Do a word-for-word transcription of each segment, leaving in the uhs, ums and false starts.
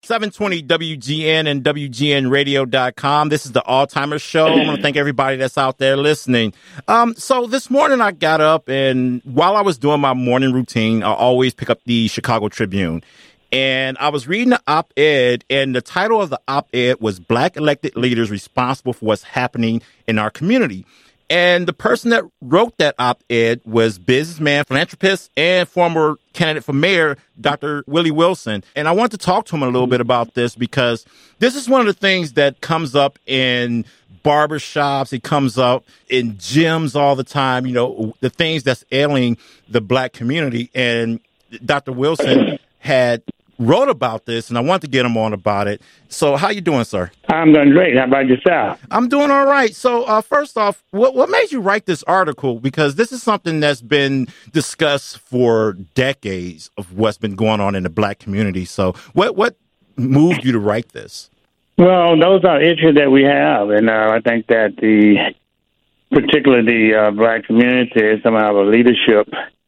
seven twenty W G N and W G N radio dot com. This is the All-Timers Show. I want to thank everybody that's out there listening. Um, so this morning I got up, and while I was doing my morning routine, I always pick up the Chicago Tribune. And I was reading the op-ed, and the title of the op-ed was Black Elected Leaders Responsible for What's Happening in Our Community. And the person that wrote that op-ed was businessman, philanthropist, and former candidate for mayor, Doctor Willie Wilson. And I want to talk to him a little bit about this because this is one of the things that comes up in barbershops. It comes up in gyms all the time, you know, the things that's ailing the Black community. And Doctor Wilson had wrote about this, and I want to get him on about it. So how you doing, sir? I'm doing great. How about yourself? I'm doing all right. So uh, first off, what, what made you write this article? Because this is something that's been discussed for decades of what's been going on in the Black community. So what, what moved you to write this? Well, those are issues that we have, and uh, I think that the, particularly the uh, Black community, some of our leadership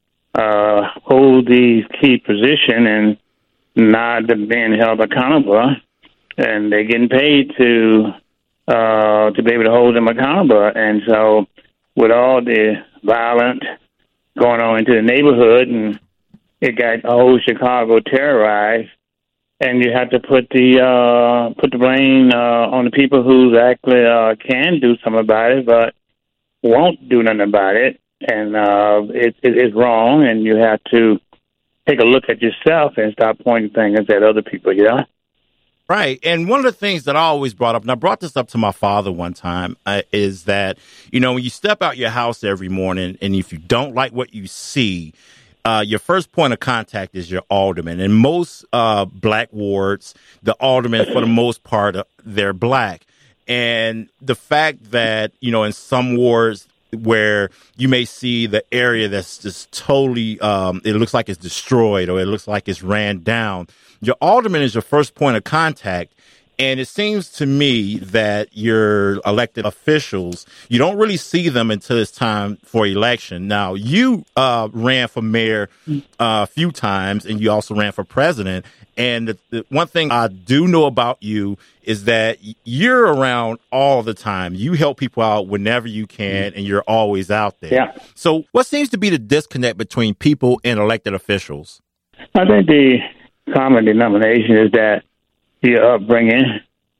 uh, hold these key position and not being held accountable, and they're getting paid to uh, to be able to hold them accountable. And so, with all the violence going on into the neighborhood, and it got the whole Chicago terrorized, and you have to put the uh, put the blame uh, on the people who actually uh, can do something about it, but won't do nothing about it, and uh, it, it, it's wrong, and you have to take a look at yourself and stop pointing fingers at other people, you know? Right. And one of the things that I always brought up, and I brought this up to my father one time, uh, is that, you know, when you step out your house every morning, and if you don't like what you see, uh, your first point of contact is your alderman. In most uh, Black wards, the aldermen, for the most part, uh, they're Black. And the fact that, you know, in some wards, where you may see the area that's just totally, um, it looks like it's destroyed or it looks like it's ran down. Your alderman is your first point of contact. And it seems to me that your elected officials, you don't really see them until it's time for election. Now, you uh, ran for mayor uh, a few times, and you also ran for president. And the, the one thing I do know about you is that you're around all the time. You help people out whenever you can, and you're always out there. Yeah. So what seems to be the disconnect between people and elected officials? I think the common denomination is that your upbringing,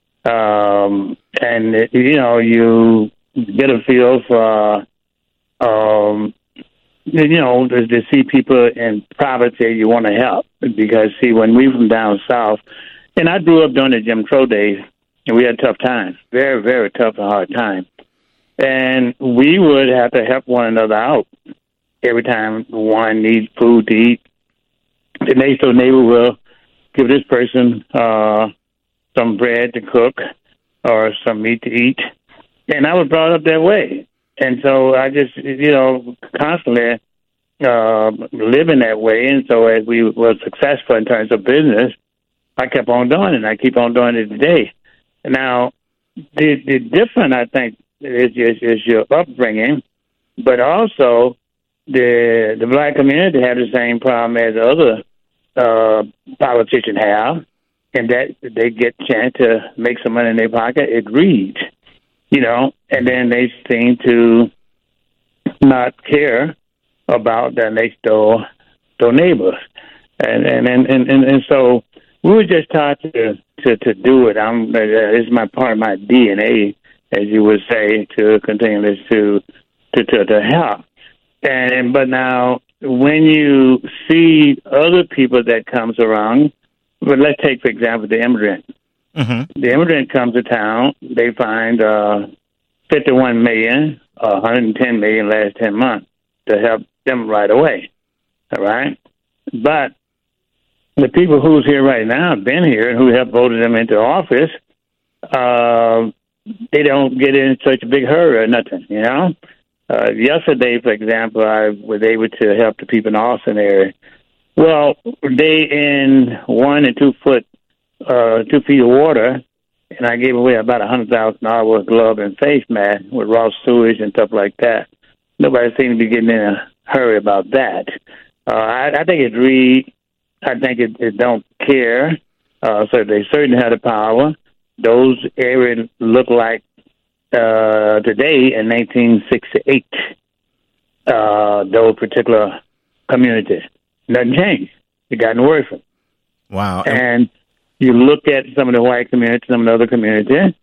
um, and, it, you know, you get a feel for, um, you know, to, to see people in poverty you want to help. Because, see, when we from down south, and I grew up during the Jim Crow days, and we had tough times, very, very tough and hard time. And we would have to help one another out every time one needs food to eat. The next door neighbor will give this person uh, some bread to cook or some meat to eat. And I was brought up that way. And so I just, you know, constantly uh, living that way. And so as we were successful in terms of business, I kept on doing it, and I keep on doing it today. Now, the, the different, I think, is, is, is your upbringing, but also the the Black community have the same problem as other uh, politicians have, and that they get a chance to make some money in their pocket. It reads, you know, and then they seem to not care about their next door, door neighbors. And and, and, and, and, and so we were just taught to, to, to do it. I'm, uh, it's my part of my D N A, as you would say, to continue this to, to, to, to help. And but now, when you see other people that comes around, but let's take, for example, the immigrant. Mm-hmm. The immigrant comes to town. They find uh, fifty-one million, uh, one hundred ten million last ten months to help them right away. All right, but the people who's here right now, been here, and who have voted them into office, uh, they don't get in such a big hurry or nothing, you know. Uh, yesterday, for example, I was able to help the people in the Austin area. Well, they in one and two foot, uh, two feet of water, and I gave away about a hundred thousand dollars worth of glove and face mask with raw sewage and stuff like that. Nobody seemed to be getting in a hurry about that. Uh, I, I think it's re. I think it, it don't care Uh, so they certainly had the power. Those areas look like uh, today in nineteen sixty-eight, uh, those particular communities. Nothing changed. It gotten worse. Wow. And you look at some of the white communities, some of the other communities,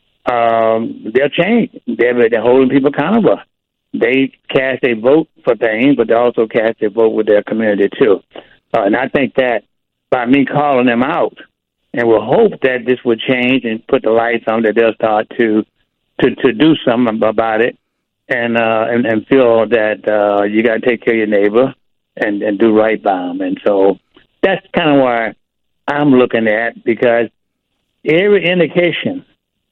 um, they're changed. They're, they're holding people accountable. They cast a vote for things, but they also cast a vote with their community, too. Uh, and I think that by me calling them out, and we'll hope that this will change and put the lights on, that they'll start to to, to do something about it and uh, and, and feel that uh, you got to take care of your neighbor and, and do right by them. And so that's kind of where I'm looking at, because every indication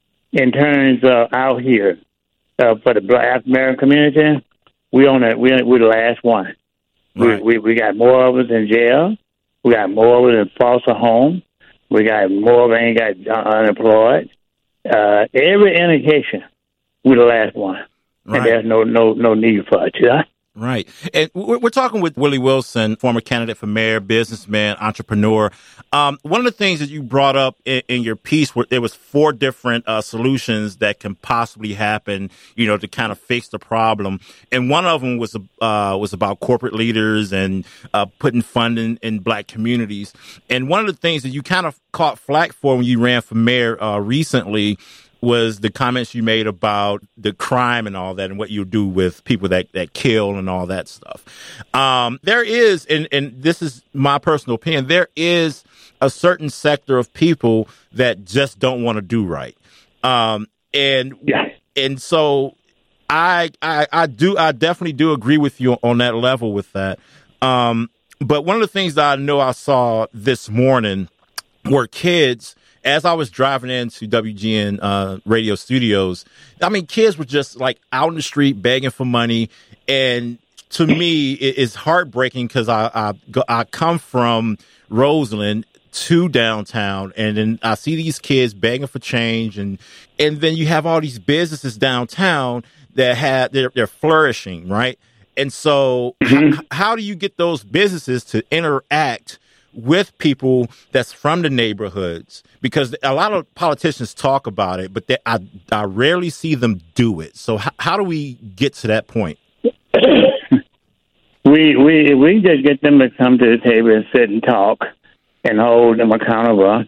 in terms of out here uh, for the Black African American community, we on it. We we're the last one. Right. We, we we got more of us in jail. We got more of us in foster home. We got more of us ain't got uh, unemployed. Uh, every indication, we're the last one, right. And there's no no no need for it. You know? Right. And we're, we're talking with Willie Wilson, former candidate for mayor, businessman, entrepreneur. Um, one of the things that you brought up in, in your piece, where there was four different uh, solutions that can possibly happen, you know, to kind of fix the problem. And one of them was uh, was about corporate leaders and uh, putting funding in black communities. And one of the things that you kind of caught flack for when you ran for mayor uh, recently was the comments you made about the crime and all that and what you do with people that, that kill and all that stuff. Um, there is, and, and this is my personal opinion, there is a certain sector of people that just don't want to do right. Um, and, yeah. and so I, I, I do, I definitely do agree with you on that level with that. Um, but one of the things that I know I saw this morning were kids. As I was driving into W G N uh, radio studios, I mean, kids were just like out in the street begging for money. And to me, it is heartbreaking because I, I, I come from Roseland to downtown, and then I see these kids begging for change. And, and then you have all these businesses downtown that have, they're, they're flourishing, right? And so mm-hmm. h- how do you get those businesses to interact with people that's from the neighborhoods? Because a lot of politicians talk about it, but they, I, I rarely see them do it. So h- how do we get to that point? we we we just get them to come to the table and sit and talk and hold them accountable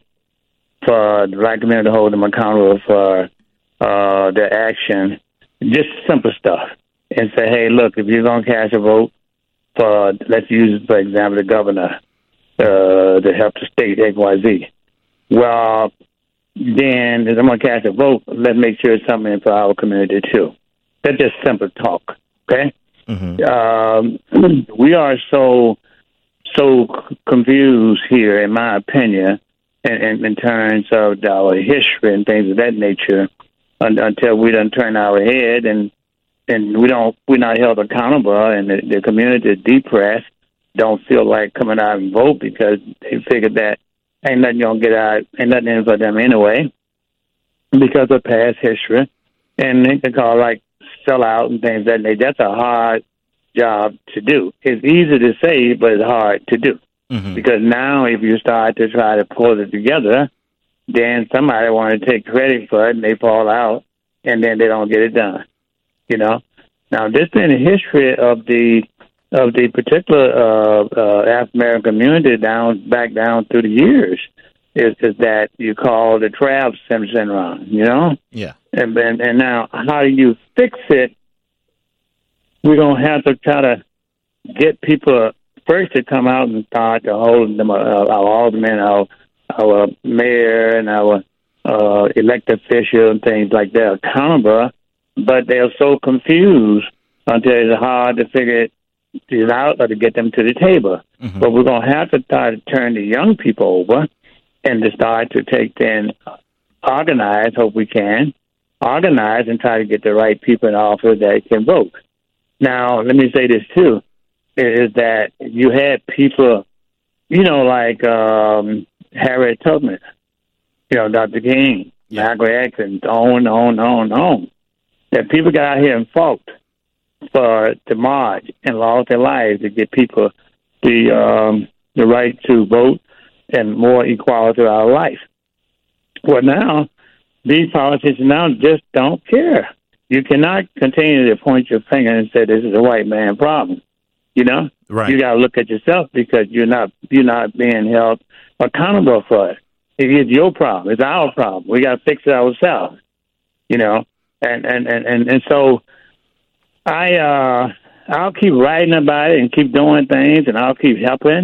for the black community, to hold them accountable for uh, their action. Just simple stuff. And say, hey, look, if you're going to cast a vote for, let's use, for example, the governor, Uh, to help the state X Y Z. Well, then if I'm going to cast a vote, let's make sure it's something for our community too. That's just simple talk, okay? Mm-hmm. Um, we are so so confused here, in my opinion, in, in, in terms of our history and things of that nature, un, until we done turn our head and and we don't we're not held accountable, and the, the community is depressed. Don't feel like coming out and vote because they figured that ain't nothing gonna get out, ain't nothing in for them anyway, because of past history, and they can call like sell out and things that they. That's a hard job to do. It's easy to say, but it's hard to do mm-hmm. because now if you start to try to pull it together, then somebody want to take credit for it and they fall out, and then they don't get it done. You know. Now this been the history of the. of the particular uh, uh, African American community down back down through the years is, is that you call the Trav syndrome, you know? Yeah. And, and and now how do you fix it? We're going to have to try to get people first to come out and start to hold them, uh, our aldermen, our, our mayor, and our uh, elected officials and things like that accountable, but they're so confused until it's hard to figure it it out or to get them to the table. Mm-hmm. But we're going to have to try to turn the young people over and to start to take then organize, hope we can, organize and try to get the right people in office that can vote. Now, let me say this too, is that you had people, you know, like um, Harriet Tubman, you know, Doctor King, yeah. Margaret X, and on, on, on, on. That people got out here and fought for the march and lost their lives to get people the um, the right to vote and more equality to our life. Well, now, these politicians now just don't care. You cannot continue to point your finger and say this is a white man problem. You know, right. You got to look at yourself because you're not you're not being held accountable for it. It's your problem. It's our problem. We got to fix it ourselves. You know, and and, and, and, and so I uh, I'll keep writing about it and keep doing things, and I'll keep helping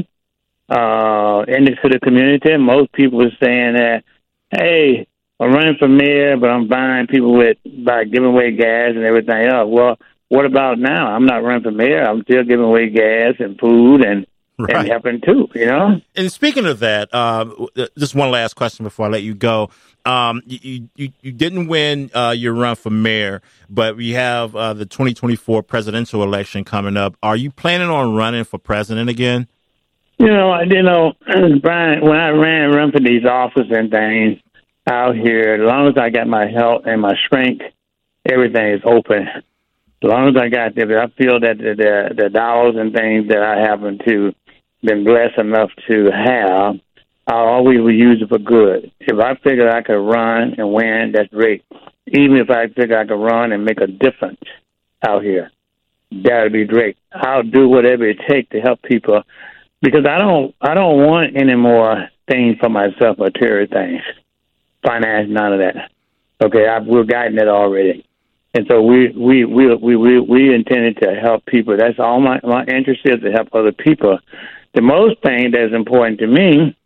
uh, into the community. Most people are saying that, hey, I'm running for mayor, but I'm buying people with by giving away gas and everything else. Well, what about now? I'm not running for mayor. I'm still giving away gas and food and, right. and helping too, you know? And speaking of that, uh, just one last question before I let you go. Um, you, you, you didn't win uh, your run for mayor, but we have uh, the twenty twenty-four presidential election coming up. Are you planning on running for president again? You know, you know, Brian, when I ran run for these offices and things, out here, as long as I got my health and my strength, everything is open. As long as I got there, I feel that the, the, the dollars and things that I happen to been blessed enough to have, I always will use it for good. If I figure I could run and win, that's great. Even if I figure I could run and make a difference out here, that would be great. I'll do whatever it takes to help people because I don't, I don't want any more things for myself, material things. Finance, none of that. Okay, I, we're guiding it already, and so we we we we we, we intended to help people. That's all my my interest is to help other people. The most thing that's important to me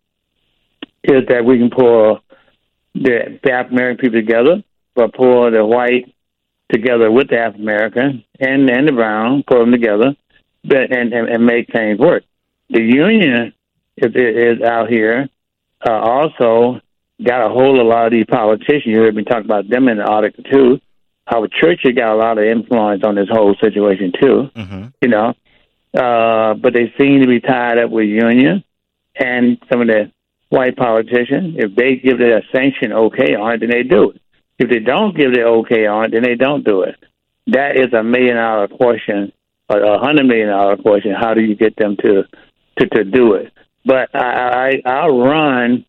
is that we can pull the, the African American people together, but pull the white together with the African American and and the brown, pull them together, but and and, and make things work. The union is, is out here uh, also. Got a hold of a lot of these politicians. You heard me talk about them in the article, too. Our church has got a lot of influence on this whole situation, too. Mm-hmm. You know, uh, but they seem to be tied up with union and some of the white politicians. If they give it a sanction okay on it, then they do it. If they don't give it okay on it, then they don't do it. That is a million-dollar question, or a hundred million-dollar question. How do you get them to, to, to do it? But I, I, I'll run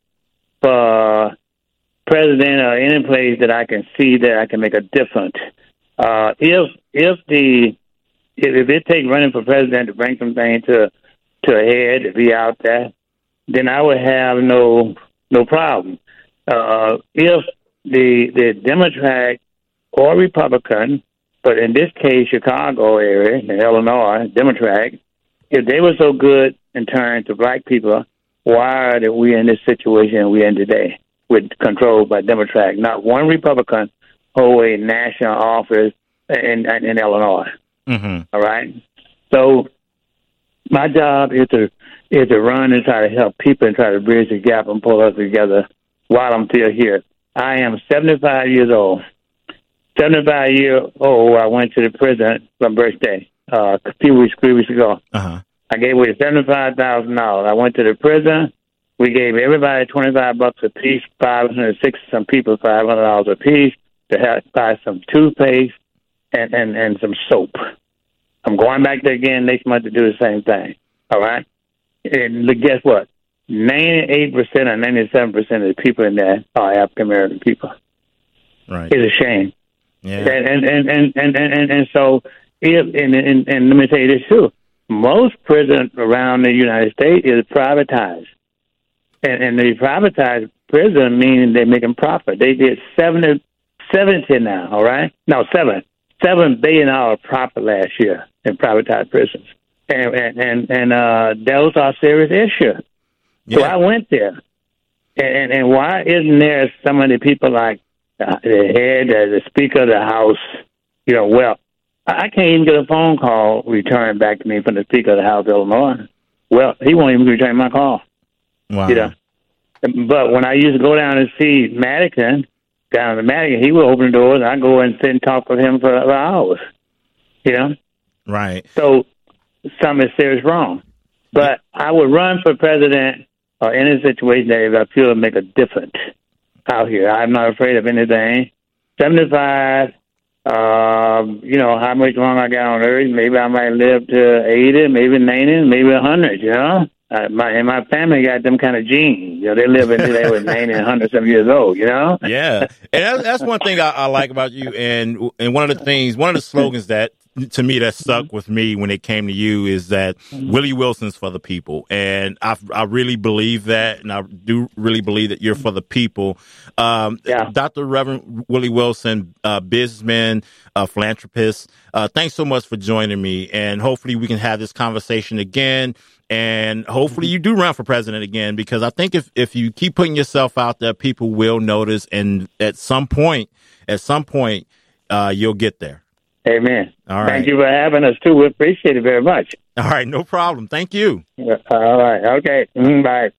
for president or any place that I can see that I can make a difference. Uh, if if the if, if it takes running for president to bring something to to a head to be out there, then I would have no no problem. Uh, if the the Democrat or Republican, but in this case Chicago area in Illinois, Democrat, if they were so good in turn to black people, why are we in this situation we're in today with controlled by Democrats? Not one Republican hold a national office in, in, in Illinois. Mm-hmm. All right? So my job is to is to run and try to help people and try to bridge the gap and pull us together while I'm still here. I am seventy-five years old. seventy-five years old, I went to the prison for my birthday uh, a few weeks, three weeks ago. Uh-huh. I gave away seventy-five thousand dollars. I went to the prison. We gave everybody twenty-five bucks a piece, five hundred sixty some people five hundred dollars a piece to help buy some toothpaste and, and, and some soap. I'm going back there again next month to do the same thing. All right? And guess what? ninety-eight percent or ninety-seven percent of the people in there are African American people. Right. It's a shame. Yeah. And and and and and, and, and, and so if and, and and let me tell you this too. Most prisons around the United States is privatized. And, and the privatized prison meaning they're making profit. They did seventy, seventy now, all right? No, seven. Seven billion dollar profit last year in privatized prisons. And and, and, and uh, those are serious issues. Yeah. So I went there. And, and why isn't there some of the people like uh, the head, uh, the Speaker of the House, you know, well, I can't even get a phone call returned back to me from the Speaker of the House of Illinois. Well, he won't even return my call. Wow. You know? But when I used to go down and see Madigan, down to Madigan, he would open the doors, and I'd go and sit and talk with him for, for hours. You know? Right. So something is serious wrong. But I would run for president or any situation that if I feel to make a difference out here. I'm not afraid of anything. seventy-five Um, you know, how much longer I got on earth. Maybe I might live to eighty, maybe ninety, maybe one hundred, you know? uh, my and my family got them kind of genes. You know, they live until they were ninety and hundred some years old. You know. Yeah, and that's, that's one thing I, I like about you. And and one of the things, one of the slogans that to me that stuck mm-hmm. with me when it came to you is that mm-hmm. Willie Wilson's for the people, and I I really believe that, and I do really believe that you're for the people. Um, yeah. Doctor Reverend Willie Wilson, uh, businessman, uh, philanthropist. Uh, thanks so much for joining me, and hopefully we can have this conversation again. And hopefully you do run for president again, because I think if, if you keep putting yourself out there, people will notice. And at some point, at some point, uh, you'll get there. Amen. All right. Thank you for having us, too. We appreciate it very much. All right. No problem. Thank you. All right. Okay. Bye.